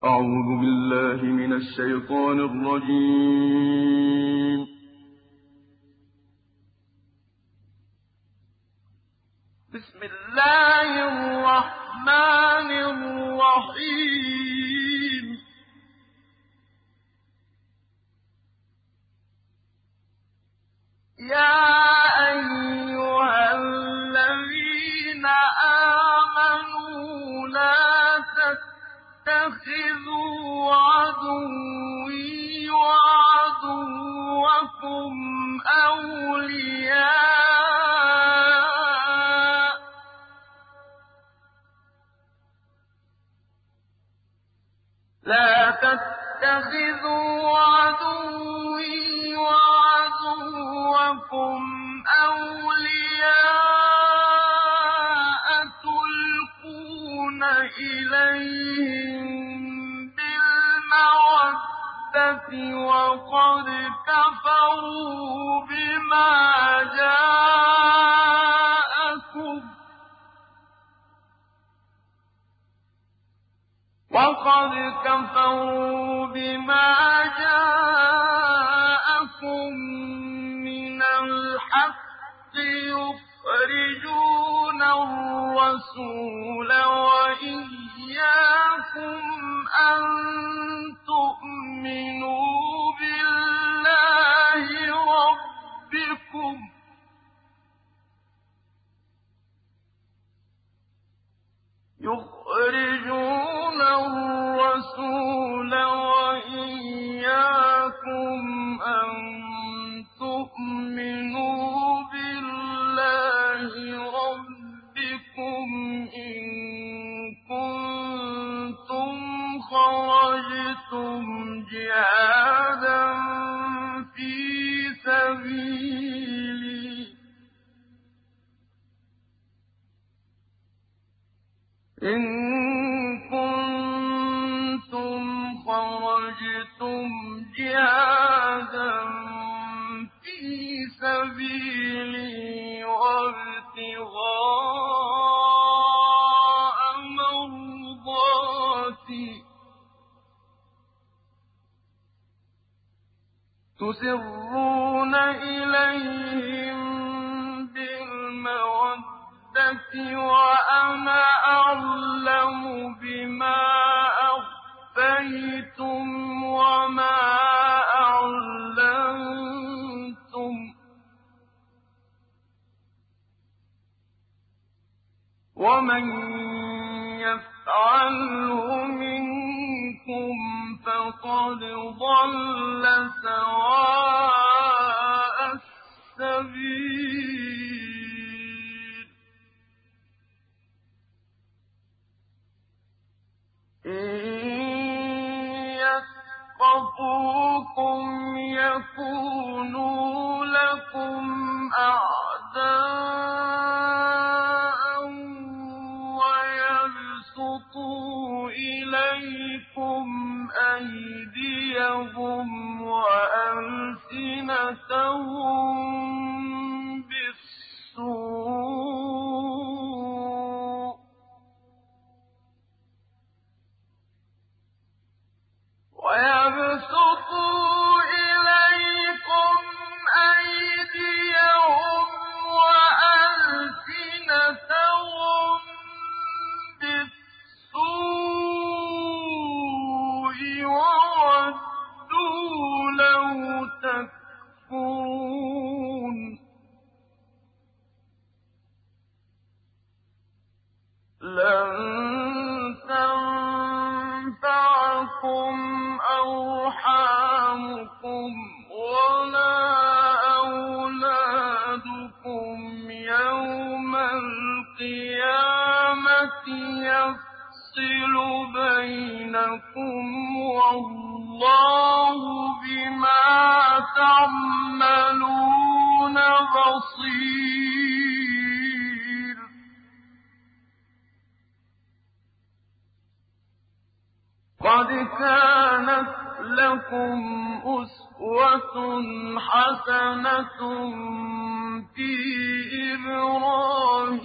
أعوذ بالله من الشيطان الرجيم. بسم الله الرحمن الرحيم. يا أيها الذين آمنوا لا تتخذوا عدوي وعدوكم أولياء تلقون إليهم بالمودة وقد كفروا بما جاءكم من الحق يخرجون الرسول وإياكم أن تؤمنوا بالله ربكم إن كنتم خرجتم جهادا في سبيلي وابتغاء مرضاتي تسرون إليهم بالمودة وأنا أعلم بما أخفيتم وما أعلنتم ومن يفعله منكم فقد ضل سواء السبيل إن يثقفوكم يكونوا لكم أعداء ويبسطوا إليكم أيديهم وألسنتهم بالسوء وودوا لو تكفرون لن تنفعكم أرحامكم ولا أولادكم يوم القيامة يفصل بينكم والله بما تعملون بصير قد كانت لكم أسوة حسنة في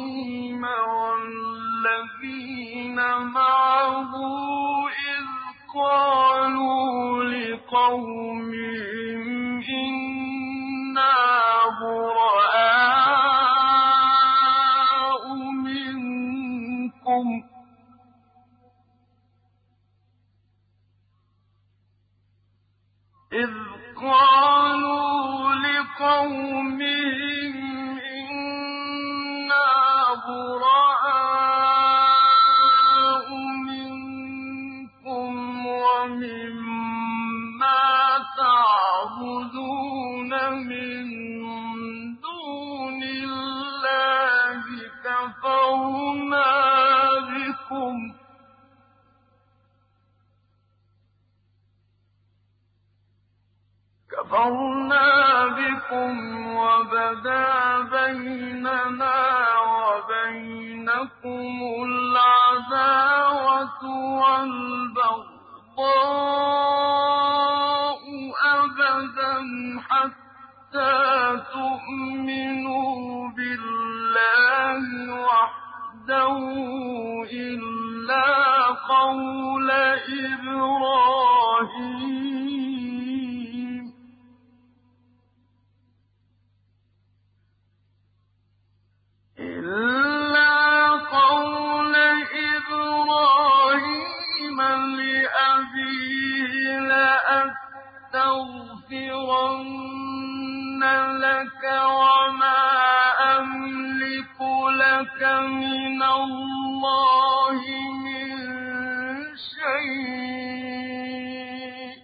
إبراهيم والذين معه إذ قالوا لقومهم إنا براء منكم إذ قالوا لقومهم إنا براء منكم ومما تعبدون من دون الله كفرنا بكم وبدا بيننا وبينكم العداوة والبغضاء أبدا حتى تؤمنوا بالله وحده إلا قول إبراهيم لأبيه لأستغفرن لك وما أملك لك من الله من شيء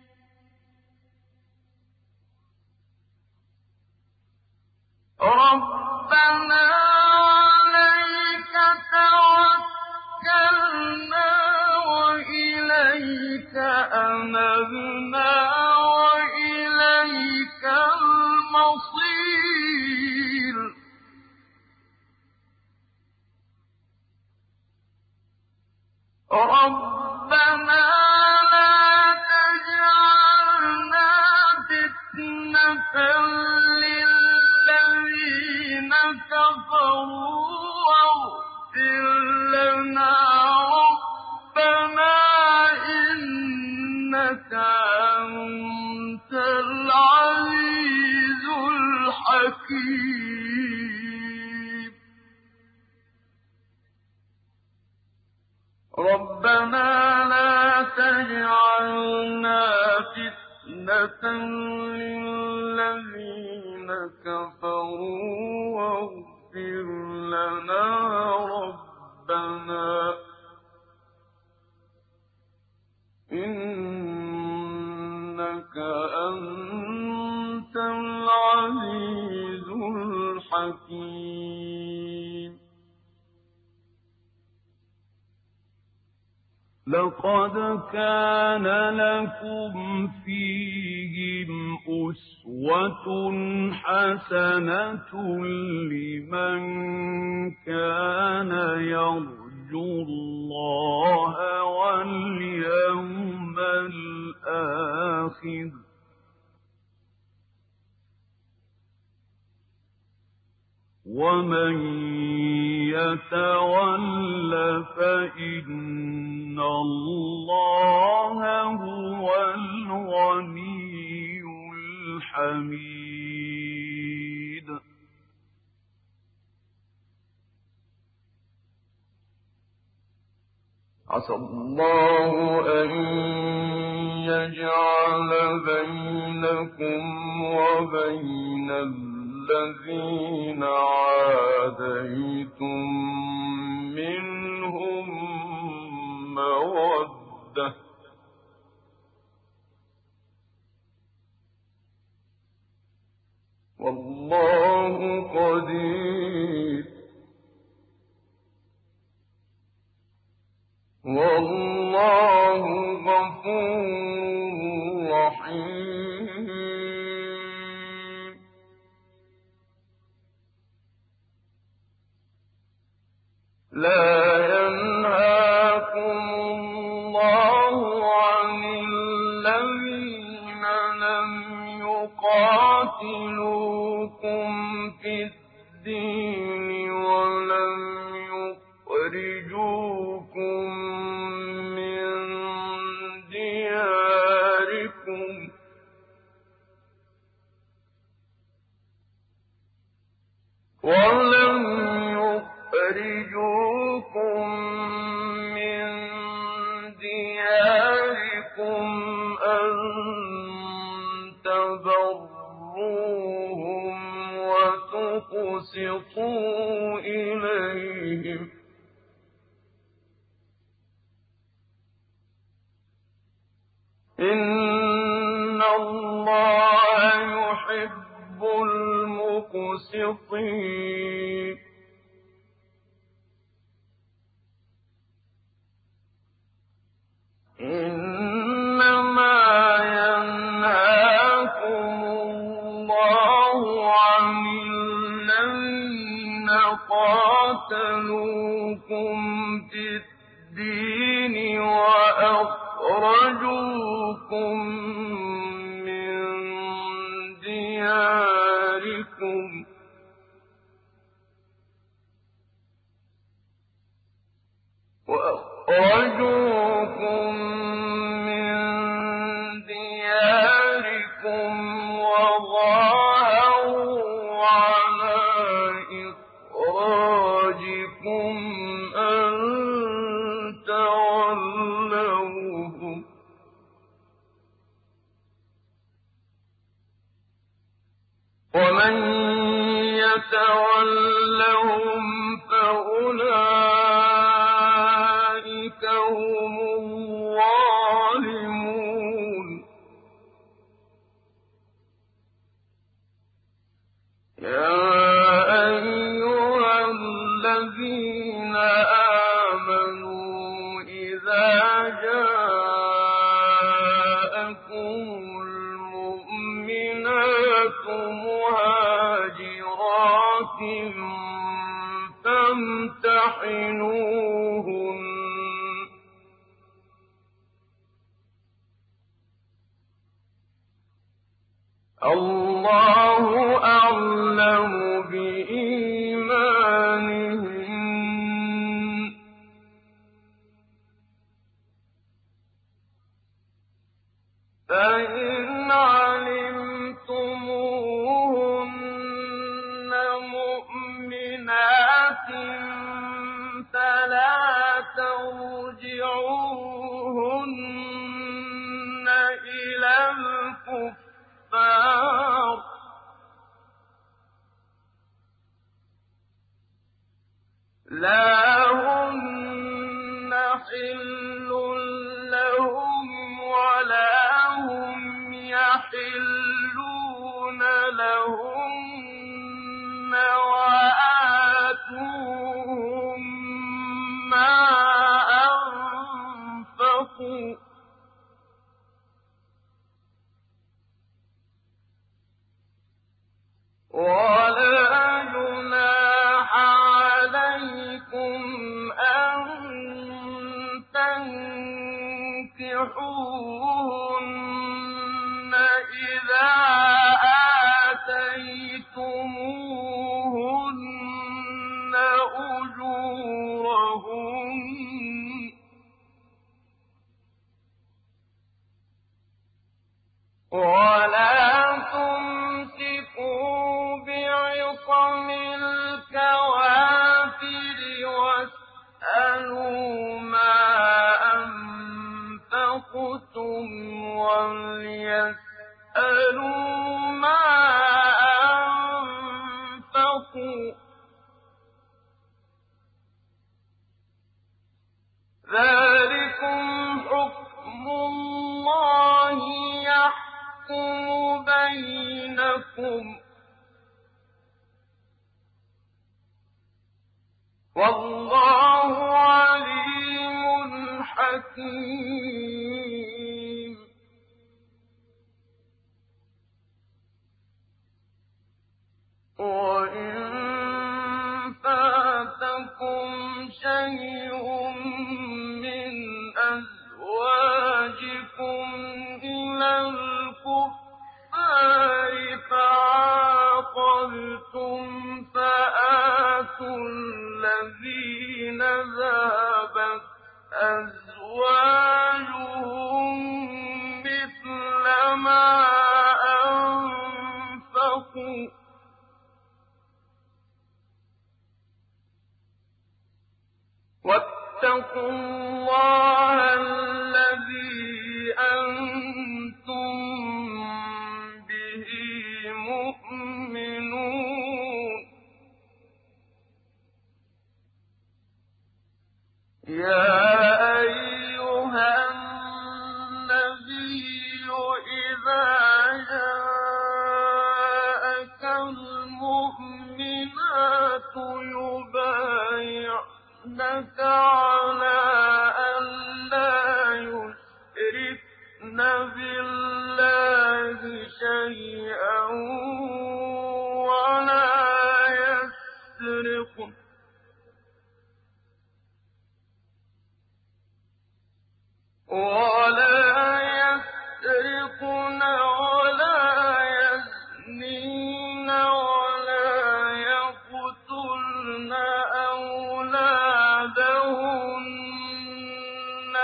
ربنا عليك توكلنا وإليك أنبنا وإليك المصير ربنا لا تجعلنا فتنة للذين كفروا واغفر لنا ربنا إنك أنت العزيز الحكيم ربنا لا تجعلنا فتنة للذين كفروا واغفر لنا ربنا إنك أنت العزيز الحكيم لقد كان لكم فيهم أسوة حسنة لمن كان يرجو الله واليوم الآخر ومن يتول فإن الله هو الغني الحميد عسى الله أن يجعل بينكم وبين الذين عاديتم منهم مودة والله قدير والله غفور رحيم لا ينهاكم الله عن الذين لم يقاتلوكم في الدين ولم يخرجوكم من تُقْسِطُوا إِلَيْهِمْ إِنَّ اللَّهَ يُحِبُّ الْمُقْسِطِينَ إِنَّمَا يَنْهَاكُمُ اللَّهُ عَنِ الَّذِينَ قَاتَلُوكُمْ فِي الدِّينِ وَأَخْرَجُوكُم مِّن دِيَارِكُمْ وَظَاهَرُوا عَلَىٰ إِخْرَاجِكُمْ أَن تَوَلَّوْهُمْ ۚ وَمَن يَتَوَلَّهُمْ فَأُولَٰئِكَ هُمُ الظَّالِمُونَ يَا أَيُّهَا الَّذِينَ آمَنُوا إِذَا جَاءَكُمُ الْمُؤْمِنَاتُ مُهَاجِرَاتٍ فَامْتَحِنُوهُنَّ ۖ اللَّهُ أَعْلَمُ بِإِيمَانِهِنَّ ۖ فَإِنْ عَلِمْتُمُوهُنَّ مُؤْمِنَاتٍ فَلَا تَرْجِعُوهُنَّ إِلَى الْكُفَّارِ ۖ لَا هُنَّ حِلٌّ لَّهُمْ وَلَا هُمْ يَحِلُّونَ لَهُنَّ ۖ وَآتُوهُم مَّا أَنفَقُوا ۚ وَلَا جُنَاحَ عَلَيْكُمْ أَن تَنكِحُوهُنَّ إِذَا آتَيْتُمُوهُنَّ أُجُورَهُنَّ ۚ وَلَا تُمْسِكُوا بِعِصَمِ الْكَوَافِرِ وَاسْأَلُوا مَا أَنفَقْتُمْ وَلْيَسْأَلُوا مَا أَنفَقُوا ۚ ذَٰلِكُمْ حُكْمُ اللَّهِ يَحْكُمُ بَيْنَكُمْ ۚ وَاللَّهُ عَلِيمٌ حَكِيمٌ وَإِن فَاتَكُمْ شَيْءٌ مِّنْ أَزْوَاجِكُمْ إِلَى الْكُفَّارِ فَعَاقَبْتُمْ فَآتُوا الَّذِينَ ذَهَبَتْ أَزْوَاجُهُم مِّثْلَ مَا أَنفَقُوا ۚ وَاتَّقُوا اللَّهَ الَّذِي أَنتُم بِهِ مُؤْمِنُونَ بِاللَّهِ شَيْئًا وَلَا يَسْرِقْنَ وَلَا يَزْنِينَ وَلَا يَقْتُلْنَ أَوْلَادَهُنَّ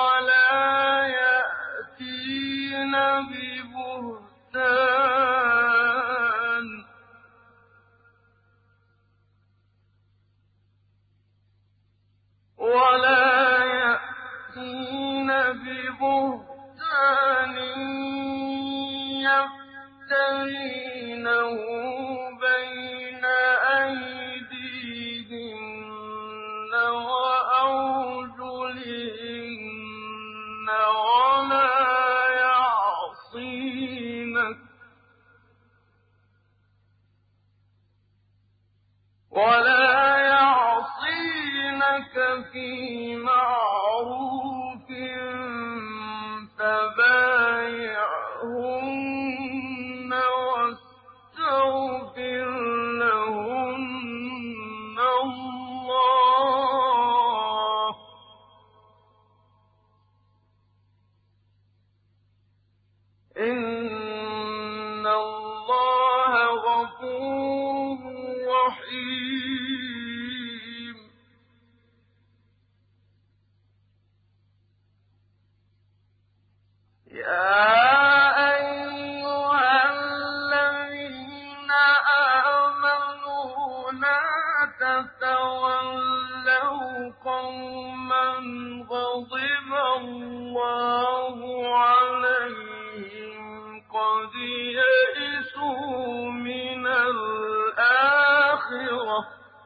وَلَا يَأْتِينَ بِبُهْتَانٍ يَفْتَرِينَهُ بَيْنَ أَيْدِيهِنَّ وَأَرْجُلِهِنَّ وَلَا يَعْصِينَكَ فِي مَعْرُوفٍ فَبَايِعْهُنَّ وَاسْتَغْفِرْ لَهُنَّ اللَّهَ ۗ إِنَّ اللَّهَ غَفُورٌ رَّحِيمٌ. يَا أَيُّهَا الَّذِينَ آمَنُوا لَا تَتَوَلَّوْا قَوْمًا غَضِبَ اللَّهُ عَلَيْهِمْ قَدْ يَئِسُوا مِنَ الْآخِرَةِ ۖ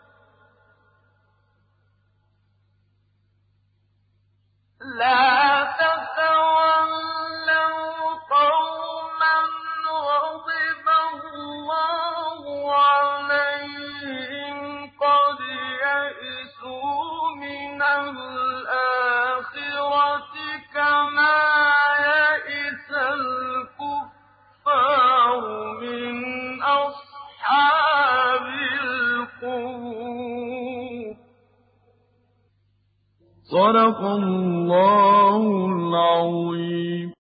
لَا تَتَوَلَّوْا قَوْمًا غَضِبَ اللَّهُ عَلَيْهِمْ قَدْ يَئِسُوا مِنَ الْآخِرَةِ كَمَا يَئِسَ الْكُفَّارُ مِنْ أَصْحَابِ الْقُبُورِ. صدق الله العظيم.